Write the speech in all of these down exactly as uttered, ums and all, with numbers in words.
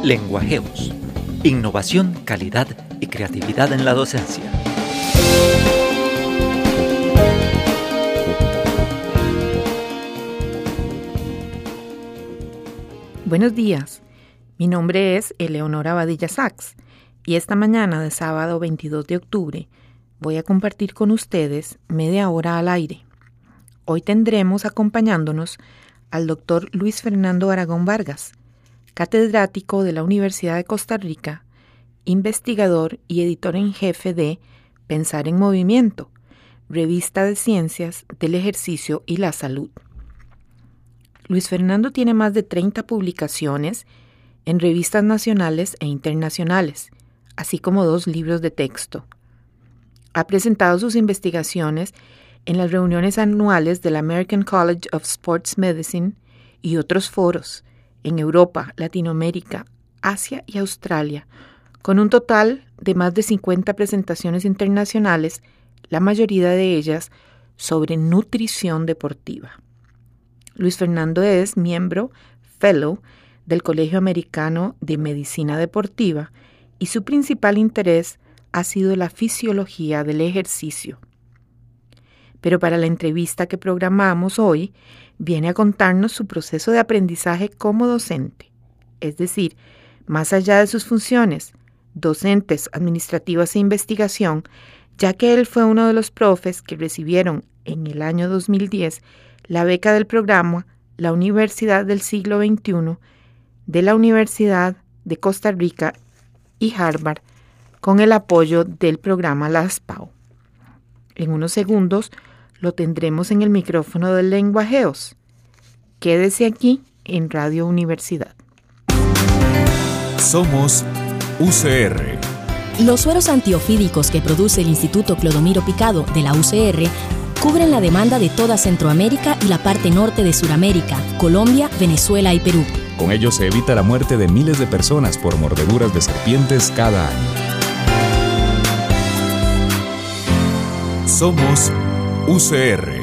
Lenguajeos. Innovación, calidad y creatividad en la docencia. Buenos días, mi nombre es Eleonora Badilla Sachs y esta mañana de sábado veintidós de octubre voy a compartir con ustedes media hora al aire. Hoy tendremos acompañándonos al doctor Luis Fernando Aragón Vargas, catedrático de la Universidad de Costa Rica, investigador y editor en jefe de Pensar en Movimiento, revista de ciencias del ejercicio y la salud. Luis Fernando tiene más de treinta publicaciones en revistas nacionales e internacionales, así como dos libros de texto. Ha presentado sus investigaciones en las reuniones anuales del American College of Sports Medicine y otros foros en Europa, Latinoamérica, Asia y Australia, con un total de más de cincuenta presentaciones internacionales, la mayoría de ellas sobre nutrición deportiva. Luis Fernando es miembro, fellow, del Colegio Americano de Medicina Deportiva y su principal interés ha sido la fisiología del ejercicio. Pero para la entrevista que programamos hoy, viene a contarnos su proceso de aprendizaje como docente, es decir, más allá de sus funciones docentes, administrativas e investigación, ya que él fue uno de los profes que recibieron en el año dos mil diez la beca del programa La Universidad del Siglo veintiuno de la Universidad de Costa Rica y Harvard con el apoyo del programa La ASPAO. En unos segundos lo tendremos en el micrófono de Lenguajeos. Quédese aquí en Radio Universidad. Somos U C R. Los sueros antiofídicos que produce el Instituto Clodomiro Picado de la U C R cubren la demanda de toda Centroamérica y la parte norte de Sudamérica, Colombia, Venezuela y Perú. Con ello se evita la muerte de miles de personas por mordeduras de serpientes cada año. Somos U C R.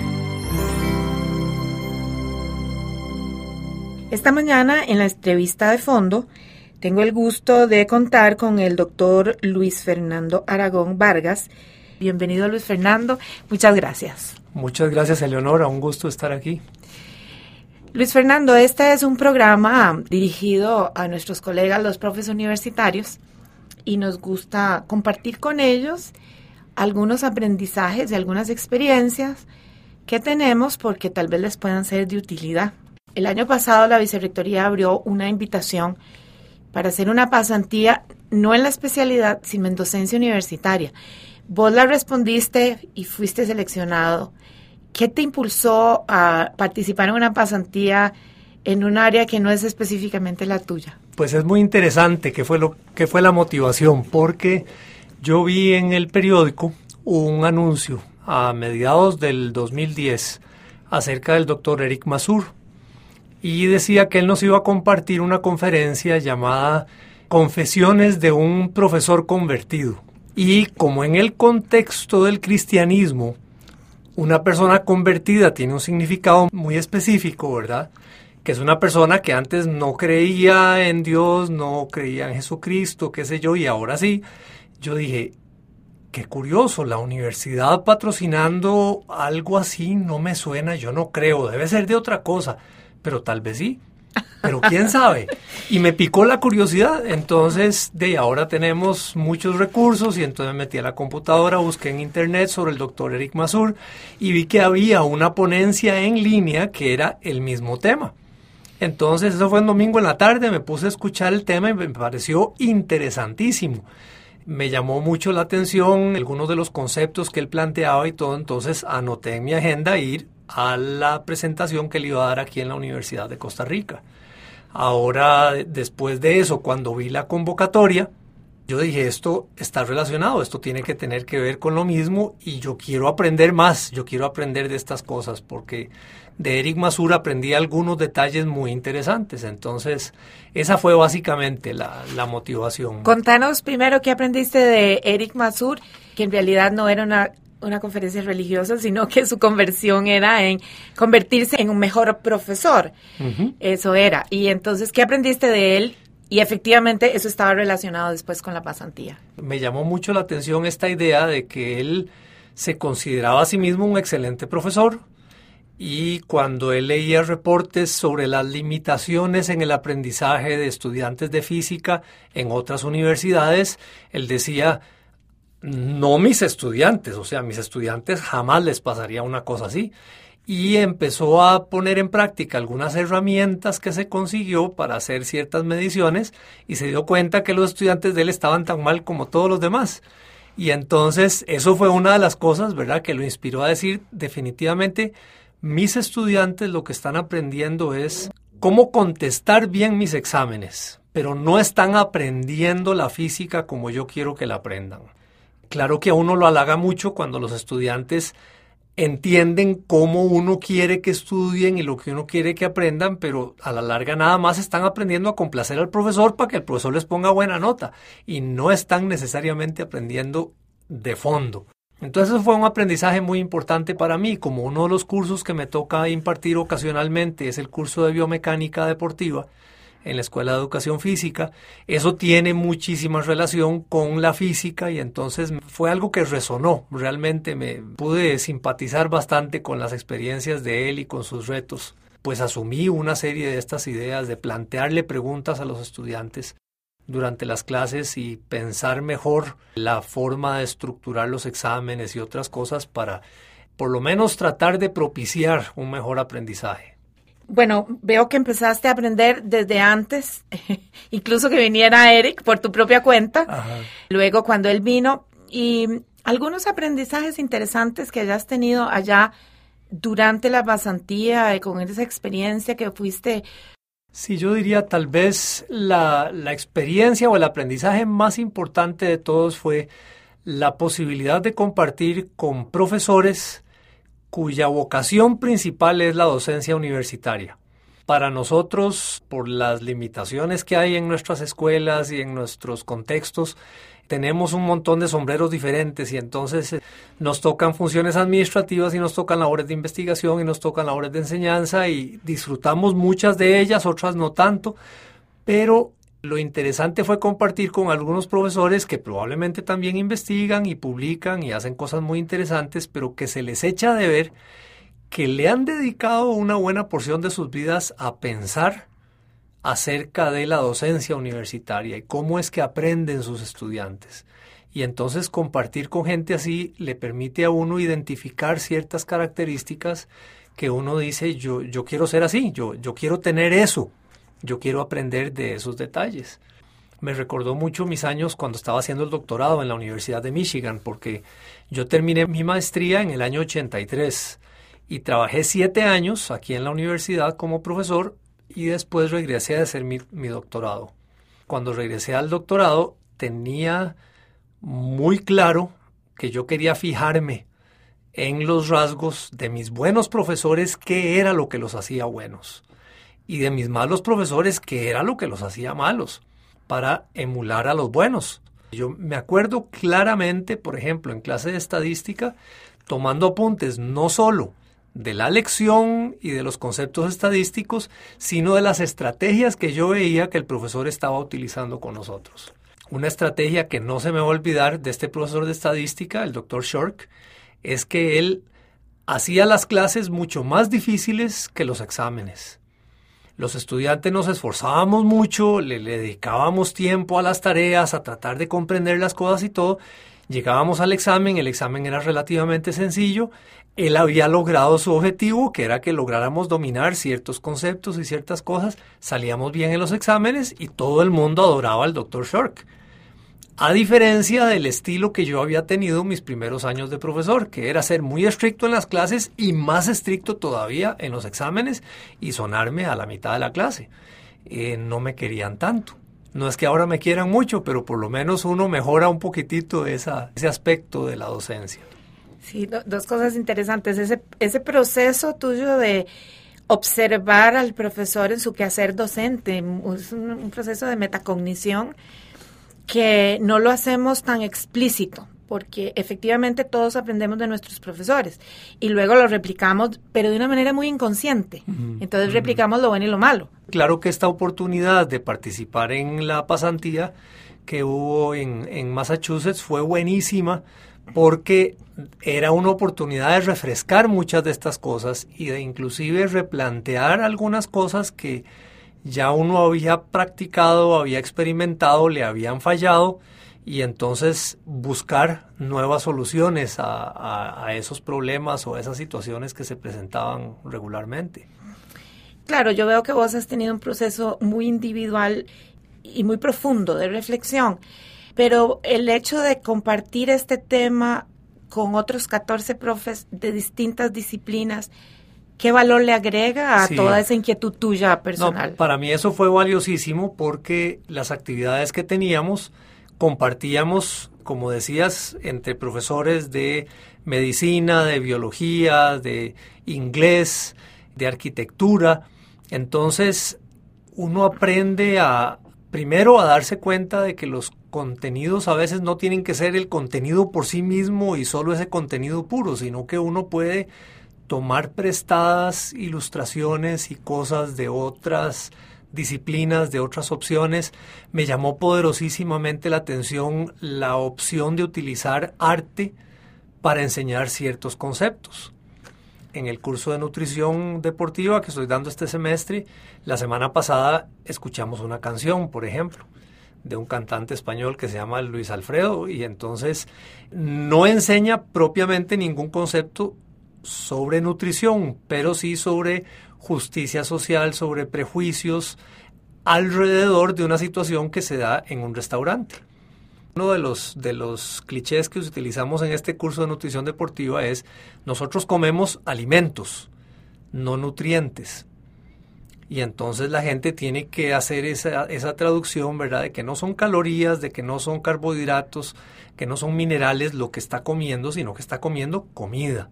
Esta mañana, en la entrevista de fondo, tengo el gusto de contar con el doctor Luis Fernando Aragón Vargas. Bienvenido, Luis Fernando. Muchas gracias. Muchas gracias, Eleonora. Un gusto estar aquí. Luis Fernando, este es un programa dirigido a nuestros colegas, los profes universitarios, y nos gusta compartir con ellos algunos aprendizajes y algunas experiencias que tenemos porque tal vez les puedan ser de utilidad. El año pasado la Vicerrectoría abrió una invitación para hacer una pasantía, no en la especialidad, sino en docencia universitaria. Vos la respondiste y fuiste seleccionado. ¿Qué te impulsó a participar en una pasantía en un área que no es específicamente la tuya? Pues es muy interesante qué fue lo que fue la motivación, porque yo vi en el periódico un anuncio a mediados del dos mil diez acerca del doctor Eric Mazur y decía que él nos iba a compartir una conferencia llamada Confesiones de un profesor convertido. Y como en el contexto del cristianismo, una persona convertida tiene un significado muy específico, ¿verdad? Que es una persona que antes no creía en Dios, no creía en Jesucristo, qué sé yo, y ahora sí. Yo dije, qué curioso, la universidad patrocinando algo así no me suena, yo no creo, debe ser de otra cosa, pero tal vez sí. Pero quién sabe, y me picó la curiosidad, entonces de ahora tenemos muchos recursos y entonces me metí a la computadora, busqué en internet sobre el doctor Eric Mazur y vi que había una ponencia en línea que era el mismo tema. Entonces eso fue un domingo en la tarde, me puse a escuchar el tema y me pareció interesantísimo. Me llamó mucho la atención algunos de los conceptos que él planteaba y todo, entonces anoté en mi agenda ir a la presentación que le iba a dar aquí en la Universidad de Costa Rica. Ahora, después de eso, cuando vi la convocatoria, yo dije, esto está relacionado, esto tiene que tener que ver con lo mismo y yo quiero aprender más, yo quiero aprender de estas cosas porque de Eric Mazur aprendí algunos detalles muy interesantes. Entonces, esa fue básicamente la, la motivación. Contanos primero qué aprendiste de Eric Mazur, que en realidad no era una, una conferencia religiosa, sino que su conversión era en convertirse en un mejor profesor. Uh-huh. Eso era. Y entonces, ¿qué aprendiste de él? Y efectivamente eso estaba relacionado después con la pasantía. Me llamó mucho la atención esta idea de que él se consideraba a sí mismo un excelente profesor, y cuando él leía reportes sobre las limitaciones en el aprendizaje de estudiantes de física en otras universidades, él decía, no mis estudiantes, o sea, mis estudiantes jamás les pasaría una cosa así. Y empezó a poner en práctica algunas herramientas que se consiguió para hacer ciertas mediciones y se dio cuenta que los estudiantes de él estaban tan mal como todos los demás. Y entonces eso fue una de las cosas, ¿verdad?, que lo inspiró a decir, definitivamente, mis estudiantes lo que están aprendiendo es cómo contestar bien mis exámenes, pero no están aprendiendo la física como yo quiero que la aprendan. Claro que a uno lo halaga mucho cuando los estudiantes entienden cómo uno quiere que estudien y lo que uno quiere que aprendan, pero a la larga nada más están aprendiendo a complacer al profesor para que el profesor les ponga buena nota y no están necesariamente aprendiendo de fondo. Entonces eso fue un aprendizaje muy importante para mí. Como uno de los cursos que me toca impartir ocasionalmente es el curso de biomecánica deportiva en la Escuela de Educación Física, eso tiene muchísima relación con la física y entonces fue algo que resonó. Realmente me pude simpatizar bastante con las experiencias de él y con sus retos. Pues asumí una serie de estas ideas de plantearle preguntas a los estudiantes durante las clases y pensar mejor la forma de estructurar los exámenes y otras cosas para por lo menos tratar de propiciar un mejor aprendizaje. Bueno, veo que empezaste a aprender desde antes, incluso que viniera Eric por tu propia cuenta. Ajá. Luego cuando él vino, y algunos aprendizajes interesantes que hayas tenido allá durante la pasantía, con esa experiencia que fuiste. Sí, yo diría tal vez la, la experiencia o el aprendizaje más importante de todos fue la posibilidad de compartir con profesores cuya vocación principal es la docencia universitaria. Para nosotros, por las limitaciones que hay en nuestras escuelas y en nuestros contextos, tenemos un montón de sombreros diferentes y entonces eh, nos tocan funciones administrativas y nos tocan labores de investigación y nos tocan labores de enseñanza y disfrutamos muchas de ellas, otras no tanto, pero lo interesante fue compartir con algunos profesores que probablemente también investigan y publican y hacen cosas muy interesantes, pero que se les echa de ver que le han dedicado una buena porción de sus vidas a pensar acerca de la docencia universitaria y cómo es que aprenden sus estudiantes. Y entonces compartir con gente así le permite a uno identificar ciertas características que uno dice, yo, yo quiero ser así, yo, yo quiero tener eso. Yo quiero aprender de esos detalles. Me recordó mucho mis años cuando estaba haciendo el doctorado en la Universidad de Michigan, porque yo terminé mi maestría en el año ochenta y tres y trabajé siete años aquí en la universidad como profesor y después regresé a hacer mi, mi doctorado. Cuando regresé al doctorado tenía muy claro que yo quería fijarme en los rasgos de mis buenos profesores, qué era lo que los hacía buenos. Y de mis malos profesores, que era lo que los hacía malos, para emular a los buenos. Yo me acuerdo claramente, por ejemplo, en clase de estadística, tomando apuntes no solo de la lección y de los conceptos estadísticos, sino de las estrategias que yo veía que el profesor estaba utilizando con nosotros. Una estrategia que no se me va a olvidar de este profesor de estadística, el doctor Shork, es que él hacía las clases mucho más difíciles que los exámenes. Los estudiantes nos esforzábamos mucho, le, le dedicábamos tiempo a las tareas, a tratar de comprender las cosas y todo. Llegábamos al examen, el examen era relativamente sencillo. Él había logrado su objetivo, que era que lográramos dominar ciertos conceptos y ciertas cosas. Salíamos bien en los exámenes y todo el mundo adoraba al doctor Shork. A diferencia del estilo que yo había tenido mis primeros años de profesor, que era ser muy estricto en las clases y más estricto todavía en los exámenes y sonarme a la mitad de la clase. Eh, no me querían tanto. No es que ahora me quieran mucho, pero por lo menos uno mejora un poquitito esa, ese aspecto de la docencia. Sí, do, dos cosas interesantes. Ese, ese proceso tuyo de observar al profesor en su quehacer docente es un, un proceso de metacognición que no lo hacemos tan explícito. porque efectivamente todos aprendemos de nuestros profesores y luego lo replicamos, pero de una manera muy inconsciente. Uh-huh. Entonces uh-huh. replicamos lo bueno y lo malo. Claro que esta oportunidad de participar en la pasantía que hubo en, en Massachusetts fue buenísima, porque era una oportunidad de refrescar muchas de estas cosas y de inclusive replantear algunas cosas que ya uno había practicado, había experimentado, le habían fallado, y entonces buscar nuevas soluciones a, a, a esos problemas o a esas situaciones que se presentaban regularmente. Claro, yo veo que vos has tenido un proceso muy individual y muy profundo de reflexión, pero el hecho de compartir este tema con otros catorce profes de distintas disciplinas, ¿qué valor le agrega a sí. toda esa inquietud tuya personal? No, para mí eso fue valiosísimo, porque las actividades que teníamos compartíamos, como decías, entre profesores de medicina, de biología, de inglés, de arquitectura. Entonces, uno aprende a, primero, a darse cuenta de que los contenidos a veces no tienen que ser el contenido por sí mismo y solo ese contenido puro, sino que uno puede tomar prestadas ilustraciones y cosas de otras disciplinas, de otras opciones. Me llamó poderosísimamente la atención la opción de utilizar arte para enseñar ciertos conceptos. En el curso de nutrición deportiva que estoy dando este semestre, la semana pasada escuchamos una canción, por ejemplo, de un cantante español que se llama Luis Alfredo, y entonces no enseña propiamente ningún concepto sobre nutrición, pero sí sobre justicia social, sobre prejuicios alrededor de una situación que se da en un restaurante. Uno de los, de los clichés que utilizamos en este curso de nutrición deportiva es: nosotros comemos alimentos, no nutrientes. Y entonces la gente tiene que hacer esa, esa traducción, ¿verdad?, de que no son calorías, de que no son carbohidratos, que no son minerales lo que está comiendo, sino que está comiendo comida.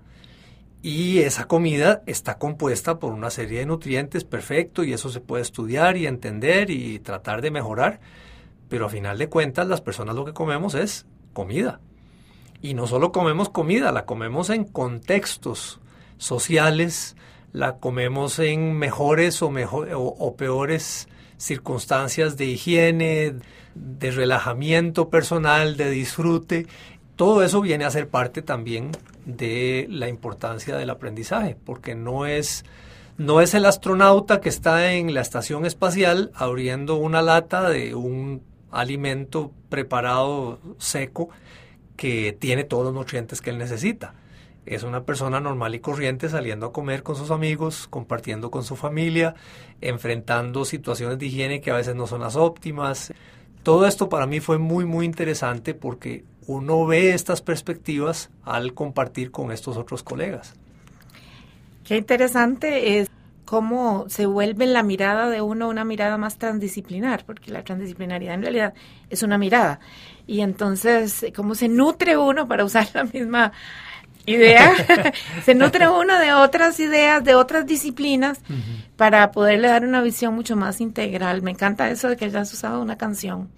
Y esa comida está compuesta por una serie de nutrientes, perfecto, y eso se puede estudiar y entender y tratar de mejorar. Pero a final de cuentas, las personas lo que comemos es comida. Y no solo comemos comida, la comemos en contextos sociales, la comemos en mejores o, mejor, o, o peores circunstancias de higiene, de relajamiento personal, de disfrute. Todo eso viene a ser parte también de la importancia del aprendizaje, porque no es, no es el astronauta que está en la estación espacial abriendo una lata de un alimento preparado seco que tiene todos los nutrientes que él necesita. Es una persona normal y corriente saliendo a comer con sus amigos, compartiendo con su familia, enfrentando situaciones de higiene que a veces no son las óptimas. Todo esto para mí fue muy, muy interesante, porque uno ve estas perspectivas al compartir con estos otros colegas. Qué interesante es cómo se vuelve la mirada de uno una mirada más transdisciplinar, porque la transdisciplinaridad en realidad es una mirada. Y entonces, cómo se nutre uno, para usar la misma idea, se nutre uno de otras ideas, de otras disciplinas, uh-huh, para poderle dar una visión mucho más integral. Me encanta eso de que hayas usado una canción.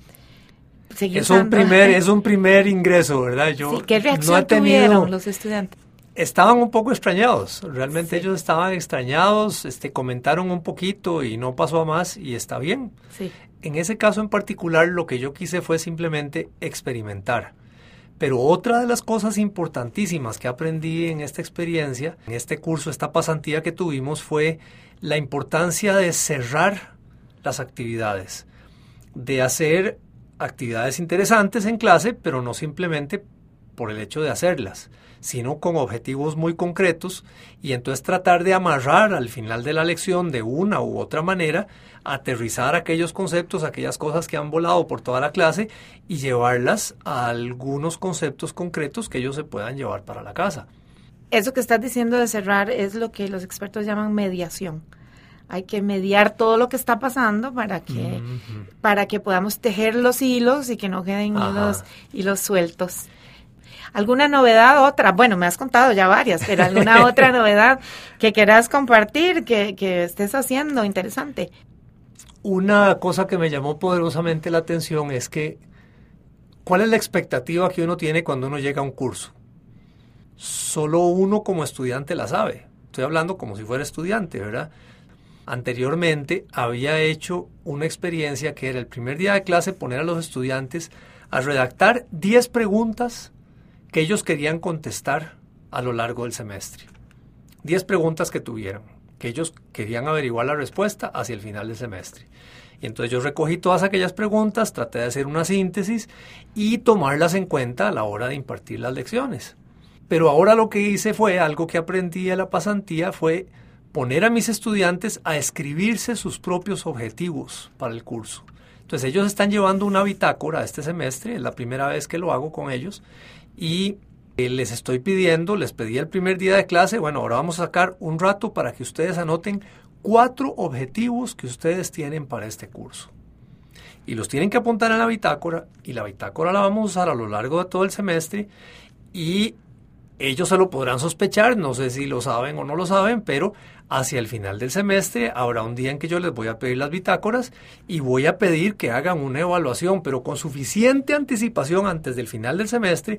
Es un, primer, es un primer ingreso, ¿verdad? Yo sí, ¿qué reacción no he tenido, tuvieron los estudiantes? Estaban un poco extrañados, realmente sí. Ellos estaban extrañados, este, comentaron un poquito y no pasó a más, y está bien. Sí. En ese caso en particular, lo que yo quise fue simplemente experimentar. Pero otra de las cosas importantísimas que aprendí en esta experiencia, en este curso, esta pasantía que tuvimos, fue la importancia de cerrar las actividades, de hacer actividades interesantes en clase, pero no simplemente por el hecho de hacerlas, sino con objetivos muy concretos, y entonces tratar de amarrar al final de la lección de una u otra manera, aterrizar aquellos conceptos, aquellas cosas que han volado por toda la clase, y llevarlas a algunos conceptos concretos que ellos se puedan llevar para la casa. Eso que estás diciendo de cerrar es lo que los expertos llaman mediación. Hay que mediar todo lo que está pasando para que, uh-huh, para que podamos tejer los hilos y que no queden hilos, hilos sueltos. ¿Alguna novedad otra? Bueno, me has contado ya varias, pero ¿alguna otra novedad que quieras compartir, que, que estés haciendo interesante? Una cosa que me llamó poderosamente la atención es que ¿Cuál es la expectativa que uno tiene cuando uno llega a un curso? Solo uno como estudiante la sabe. Estoy hablando como si fuera estudiante, ¿verdad? Anteriormente había hecho una experiencia que era el primer día de clase poner a los estudiantes a redactar diez preguntas que ellos querían contestar a lo largo del semestre. diez preguntas que tuvieran, que ellos querían averiguar la respuesta hacia el final del semestre. Y entonces yo recogí todas aquellas preguntas, traté de hacer una síntesis y tomarlas en cuenta a la hora de impartir las lecciones. Pero ahora lo que hice fue, algo que aprendí en la pasantía, fue poner a mis estudiantes a escribirse sus propios objetivos para el curso. Entonces ellos están llevando una bitácora este semestre, es la primera vez que lo hago con ellos, y eh, les estoy pidiendo, les pedí el primer día de clase, bueno, ahora vamos a sacar un rato para que ustedes anoten cuatro objetivos que ustedes tienen para este curso. Y los tienen que apuntar en la bitácora, y la bitácora la vamos a usar a lo largo de todo el semestre, y ellos se lo podrán sospechar, no sé si lo saben o no lo saben, pero hacia el final del semestre habrá un día en que yo les voy a pedir las bitácoras y voy a pedir que hagan una evaluación, pero con suficiente anticipación antes del final del semestre,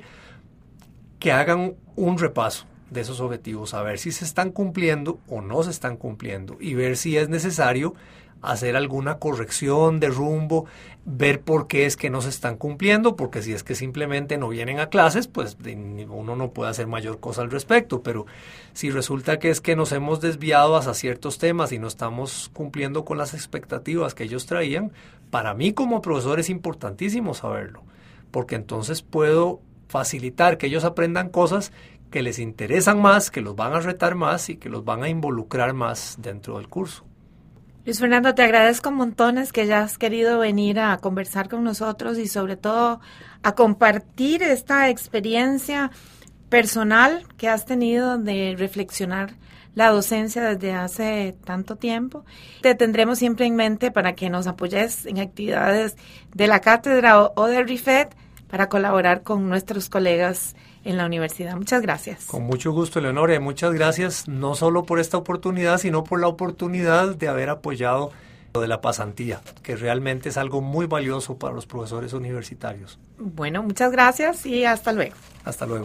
que hagan un repaso de esos objetivos, a ver si se están cumpliendo o no se están cumpliendo y ver si es necesario hacer alguna corrección de rumbo, ver por qué es que no se están cumpliendo, porque si es que simplemente no vienen a clases, pues uno no puede hacer mayor cosa al respecto, pero si resulta que es que nos hemos desviado hacia ciertos temas y no estamos cumpliendo con las expectativas que ellos traían, para mí como profesor es importantísimo saberlo, porque entonces puedo facilitar que ellos aprendan cosas que les interesan más, que los van a retar más y que los van a involucrar más dentro del curso. Luis Fernando, te agradezco montones que hayas querido venir a conversar con nosotros y sobre todo a compartir esta experiencia personal que has tenido de reflexionar la docencia desde hace tanto tiempo. Te tendremos siempre en mente para que nos apoyes en actividades de la cátedra o, o del RIFET para colaborar con nuestros colegas en la universidad. Muchas gracias. Con mucho gusto, Leonora, y muchas gracias no solo por esta oportunidad, sino por la oportunidad de haber apoyado lo de la pasantía, que realmente es algo muy valioso para los profesores universitarios. Bueno, muchas gracias y hasta luego. Hasta luego.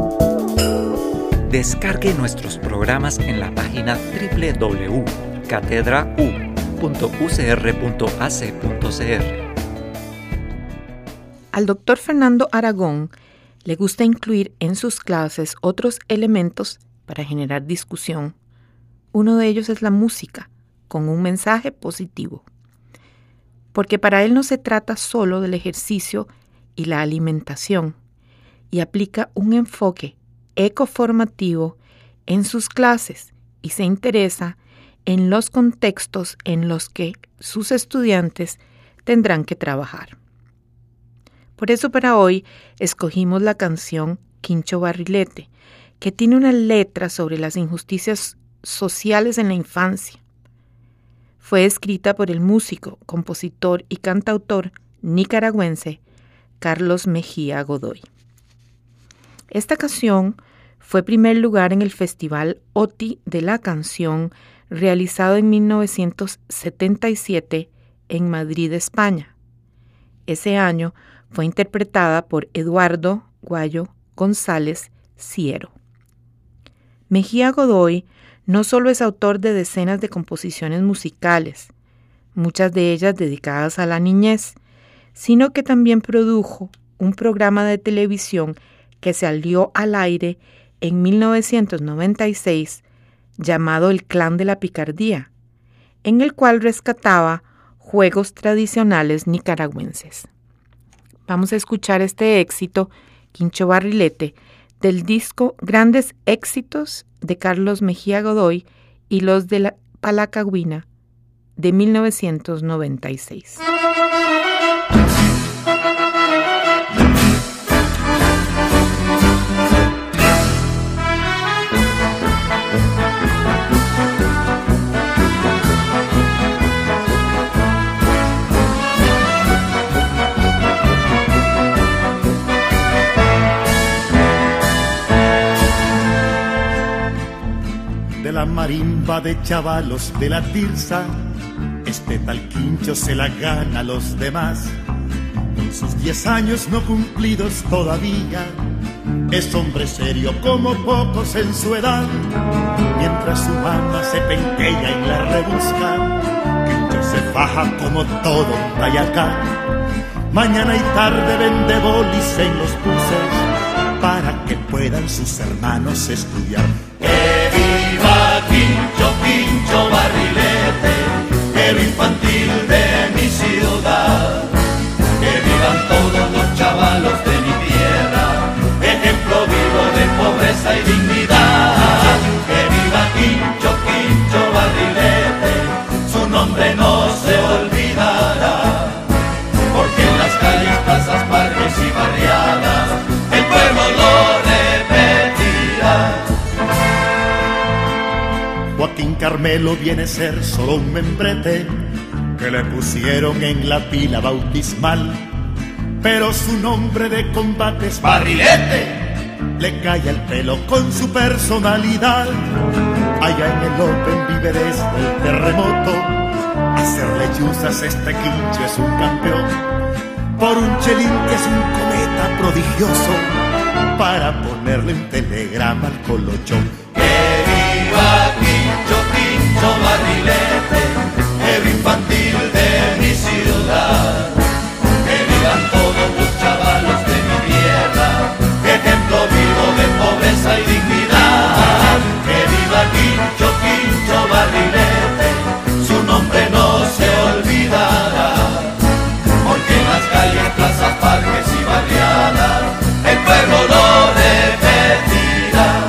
Descargue nuestros programas en la página doble u doble u doble u punto catedra u punto u c r punto a c punto c r. Al doctor Fernando Aragón le gusta incluir en sus clases otros elementos para generar discusión. Uno de ellos es la música, con un mensaje positivo. Porque para él no se trata solo del ejercicio y la alimentación, y aplica un enfoque ecoformativo en sus clases y se interesa en los contextos en los que sus estudiantes tendrán que trabajar. Por eso para hoy escogimos la canción Quincho Barrilete, que tiene una letra sobre las injusticias sociales en la infancia. Fue escrita por el músico, compositor y cantautor nicaragüense Carlos Mejía Godoy. Esta canción fue primer lugar en el Festival O T I de la Canción realizado en mil novecientos setenta y siete en Madrid, España. Ese año fue interpretada por Eduardo Guayo González Ciero. Mejía Godoy no solo es autor de decenas de composiciones musicales, muchas de ellas dedicadas a la niñez, sino que también produjo un programa de televisión que salió al aire en mil novecientos noventa y seis llamado El Clan de la Picardía, en el cual rescataba juegos tradicionales nicaragüenses. Vamos a escuchar este éxito, Quincho Barrilete, del disco Grandes Éxitos de Carlos Mejía Godoy y los de la Palacagüina de mil novecientos noventa y seis. La marimba de chavalos de la Tirsa, este tal Quincho se la gana a los demás. Con sus diez años no cumplidos todavía, es hombre serio como pocos en su edad. Mientras su mamá se penquea y la rebusca, Quincho se faja como todo un tayacán. Mañana y tarde vende bolis en los buses para que puedan sus hermanos estudiar. ¡Que viva Quincho, Quincho Barrilete, héroe infantil de mi ciudad! ¡Que vivan todos los chavalos de mi tierra, ejemplo vivo de pobreza y dignidad! ¡Que viva Quincho, Quincho Barrilete, su nombre no se olvidará! Porque en las calles, plazas, parques y barriadas, el pueblo lo repetirá. Joaquín Carmelo viene a ser solo un membrete que le pusieron en la pila bautismal, pero su nombre de combate es Barrilete. Le cae el pelo con su personalidad. Allá en el Open vive desde el terremoto. Hacerle chuzas este Quincho es un campeón. Por un chelín que es un cometa prodigioso, para ponerle un telegrama al colochón. ¡Que viva Quincho, Quincho Barrilete, héroe infantil de mi ciudad! ¡Que vivan todos los chavalos de mi tierra, ejemplo vivo de pobreza y dignidad! ¡Que viva Quincho, Quincho Barrilete, su nombre no se olvidará! Porque en las calles, plazas, parques y barriadas, el pueblo lo repetirá.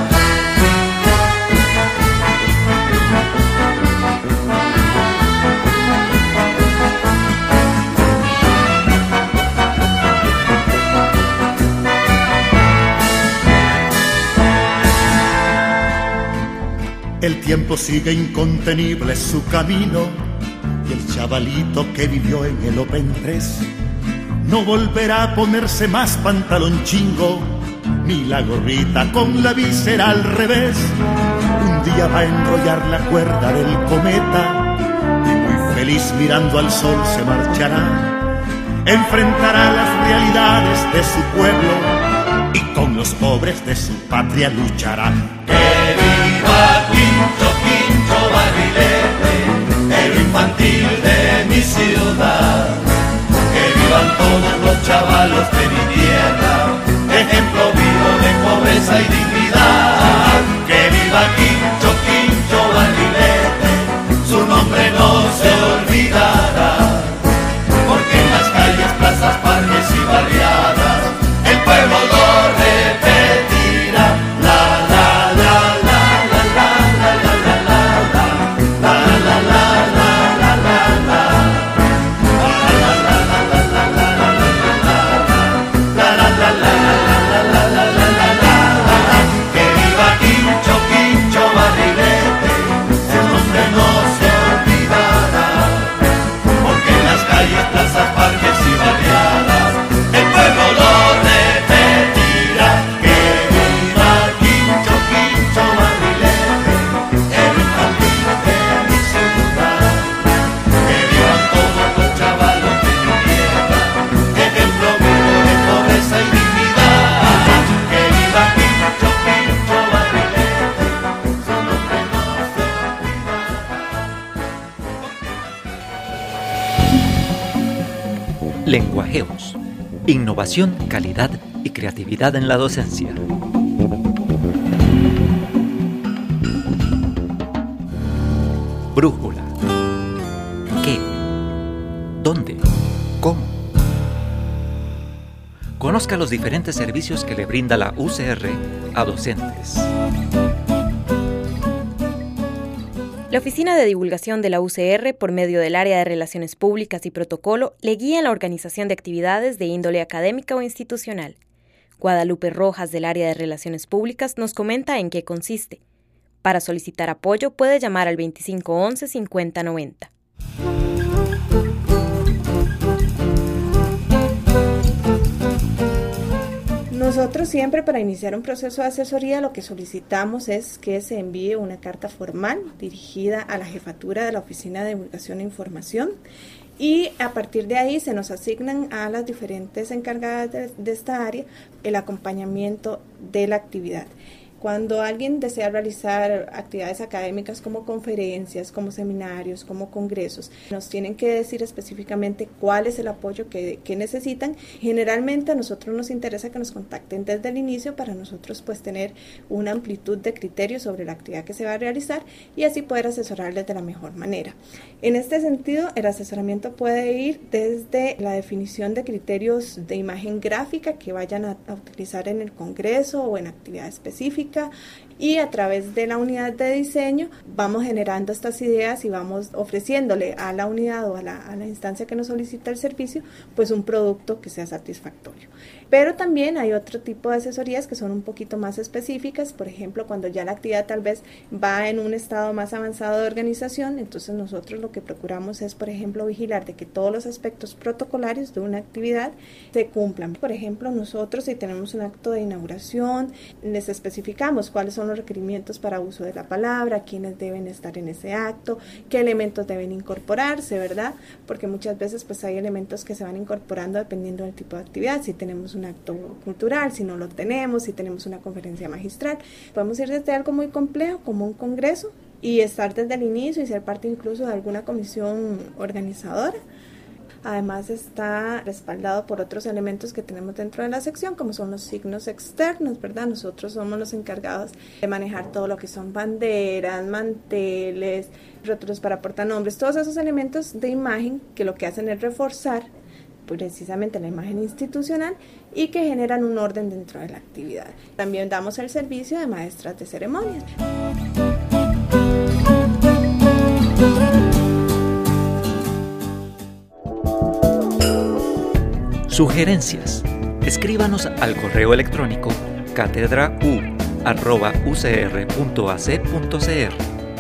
El tiempo sigue incontenible su camino, y el chavalito que vivió en el Open tres no volverá a ponerse más pantalón chingo, ni la gorrita con la víscera al revés. Un día va a enrollar la cuerda del cometa y muy feliz mirando al sol se marchará. Enfrentará las realidades de su pueblo y con los pobres de su patria luchará. ¡Que viva Quincho, Quincho Barrilete, héroe infantil de mi ciudad! ¡Que vivan todos los chavalos de mi tierra, ejemplo vivo de pobreza y dignidad! ¡Que viva Quincho, Quincho Barrilete, su nombre no se olvidará! Porque en las calles, plazas, parques y barriadas, el pueblo lo repetirá. La la la la la la la la la la la la la la la la la. Que viva Quincho, Quincho Barrilete, su nombre no se olvidará. Porque en las calles, plazas, parques y barriadas, el pueblo lo repetirá. Que viva Quincho, Quincho Barrilete, el infantil de mi ciudad. Que vivan todos los chavalos de mi tierra, ejemplo vivo de pobreza y dignidad. Que viva Quincho, Quincho Barrilete, su nombre no se olvidará. Lenguajeos. Innovación, calidad y creatividad en la docencia. Brújula. ¿Qué? ¿Dónde? ¿Cómo? Conozca los diferentes servicios que le brinda la U C R a docentes. La Oficina de Divulgación de la U C R, por medio del Área de Relaciones Públicas y Protocolo, le guía en la organización de actividades de índole académica o institucional. Guadalupe Rojas, del Área de Relaciones Públicas, nos comenta en qué consiste. Para solicitar apoyo, puede llamar al veinticinco once cincuenta noventa. Nosotros siempre, para iniciar un proceso de asesoría, lo que solicitamos es que se envíe una carta formal dirigida a la jefatura de la Oficina de Divulgación e Información y a partir de ahí se nos asignan a las diferentes encargadas de, de esta área el acompañamiento de la actividad. Cuando alguien desea realizar actividades académicas como conferencias, como seminarios, como congresos, nos tienen que decir específicamente cuál es el apoyo que, que necesitan. Generalmente a nosotros nos interesa que nos contacten desde el inicio para nosotros pues tener una amplitud de criterios sobre la actividad que se va a realizar y así poder asesorarles de la mejor manera. En este sentido, el asesoramiento puede ir desde la definición de criterios de imagen gráfica que vayan a, a utilizar en el congreso o en actividad específica, y a través de la unidad de diseño vamos generando estas ideas y vamos ofreciéndole a la unidad o a la, a la instancia que nos solicita el servicio pues un producto que sea satisfactorio. Pero también hay otro tipo de asesorías que son un poquito más específicas, por ejemplo cuando ya la actividad tal vez va en un estado más avanzado de organización, entonces nosotros lo que procuramos es por ejemplo vigilar de que todos los aspectos protocolarios de una actividad se cumplan. Por ejemplo nosotros si tenemos un acto de inauguración les especificamos cuáles son los requerimientos para uso de la palabra, quiénes deben estar en ese acto, qué elementos deben incorporarse, ¿verdad? Porque muchas veces pues hay elementos que se van incorporando dependiendo del tipo de actividad, si tenemos un acto cultural, si no lo tenemos, si tenemos una conferencia magistral. Podemos ir desde algo muy complejo como un congreso y estar desde el inicio y ser parte incluso de alguna comisión organizadora. Además está respaldado por otros elementos que tenemos dentro de la sección, como son los signos externos, ¿verdad? Nosotros somos los encargados de manejar todo lo que son banderas, manteles, rótulos para portanombres, todos esos elementos de imagen que lo que hacen es reforzar precisamente la imagen institucional y que generan un orden dentro de la actividad. También damos el servicio de maestras de ceremonias. Sugerencias. Escríbanos al correo electrónico catedrau arroba u c r punto a c punto c r.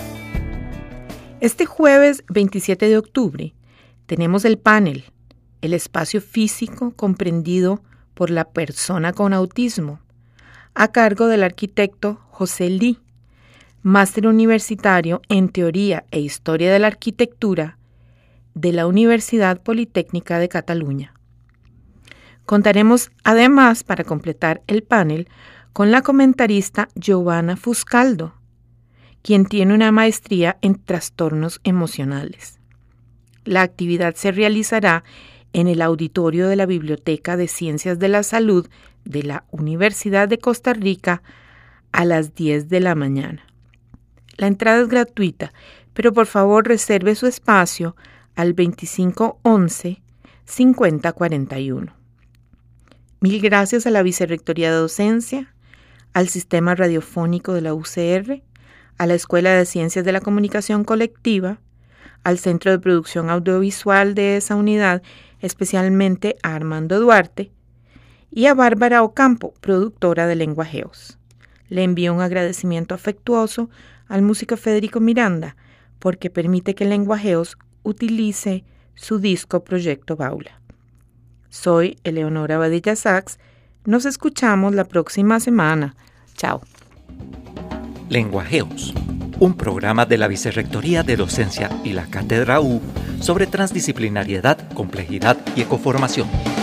Este jueves veintisiete de octubre tenemos el panel, el espacio físico comprendido por la persona con autismo, a cargo del arquitecto José Lee, máster universitario en Teoría e Historia de la Arquitectura de la Universidad Politécnica de Cataluña. Contaremos además, para completar el panel, con la comentarista Giovanna Fuscaldo, quien tiene una maestría en trastornos emocionales. La actividad se realizará en el auditorio de la Biblioteca de Ciencias de la Salud de la Universidad de Costa Rica a las diez de la mañana. La entrada es gratuita, pero por favor reserve su espacio al veinticinco once cincuenta cuarenta y uno. Mil gracias a la Vicerrectoría de Docencia, al Sistema Radiofónico de la U C R, a la Escuela de Ciencias de la Comunicación Colectiva, al Centro de Producción Audiovisual de esa unidad, especialmente a Armando Duarte, y a Bárbara Ocampo, productora de Lenguajeos. Le envío un agradecimiento afectuoso al músico Federico Miranda, porque permite que Lenguajeos utilice su disco Proyecto Baula. Soy Eleonora Badilla Sachs. Nos escuchamos la próxima semana. Chao. Lenguajeos, un programa de la Vicerrectoría de Docencia y la Cátedra U sobre transdisciplinariedad, complejidad y ecoformación.